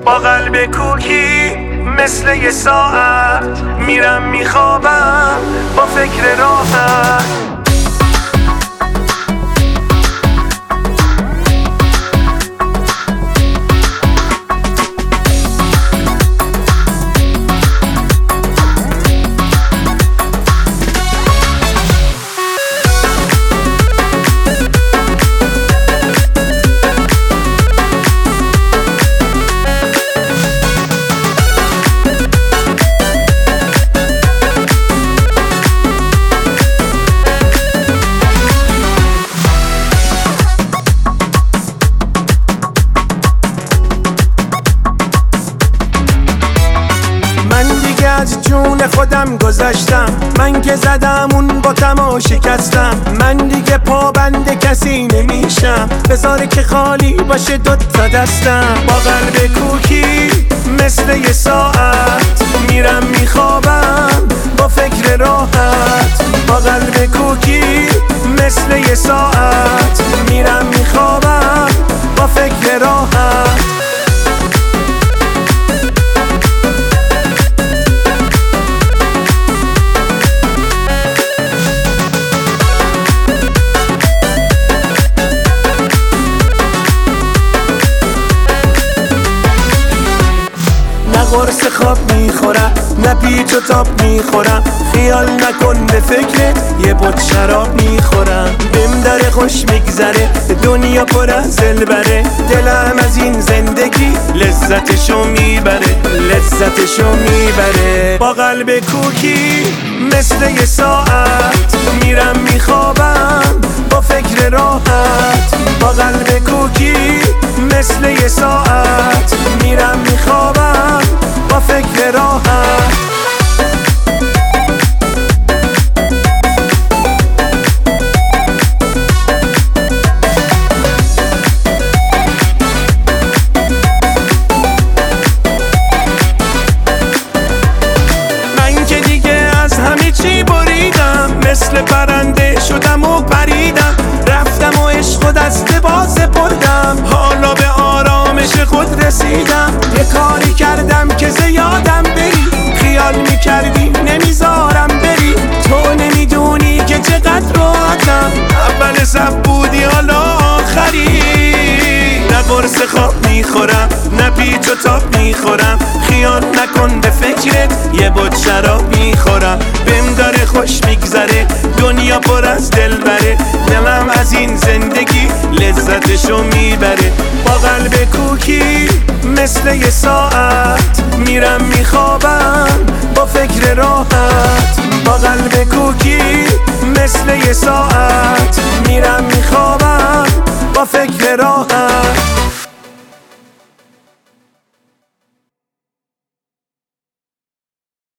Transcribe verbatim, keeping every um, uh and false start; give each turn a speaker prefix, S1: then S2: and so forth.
S1: با قلب کوکی مثل یه ساعت میرم میخوابم با فکر راحت.
S2: از جون خودم گذشتم، من که زدم اون باتم و شکستم. من دیگه پابند کسی نمیشم، بذاره که خالی باشه دوتا دستم. با قلب کوکی مثل یه ساعت میرم میخوابم با فکر راحت. با قلب کوکی مثل یه ساعت میرم میخوابم با فکر راحت. قرص خواب میخورم نه پیچ و تاب میخورم، خیال نکن به فکرت یه بوت شراب میخورم. بهم داره خوش میگذره دنیا پر از دلبره، دلم از این زندگی لذتشو میبره لذتشو میبره. با قلب کوکی مثل یه ساعت میرم میخوابم با فکر راحت. با قلب کوکی مثل یه ساعت میرم میخوابم با فکر راحت. من که دیگه از همه چی بریدم، مثل پرنده شدم و پریدم. رفتم و عشق و دست باز بردم، حالا به آرامش خود رسیدم. یه کاری کردم که زیادم بری، خیال میکردی نمیذارم بری. تو نمیدونی که چقدر راحتم، اول صف بودی حالا آخری. نه قرص خواب میخورم نه پیچ و تاب میخورم، خیال نکن به فکرت یه بوت شراب میخورم. بهم داره خوش میگذره دنیا پر از دلبره، دلم از این زندگی لذتشو میبره. با قلب کوکی مثل یه ساعت میرم میخوابم با فکر راحت. با قلب کوکی مثل یه ساعت میرم میخوابم با فکر راحت.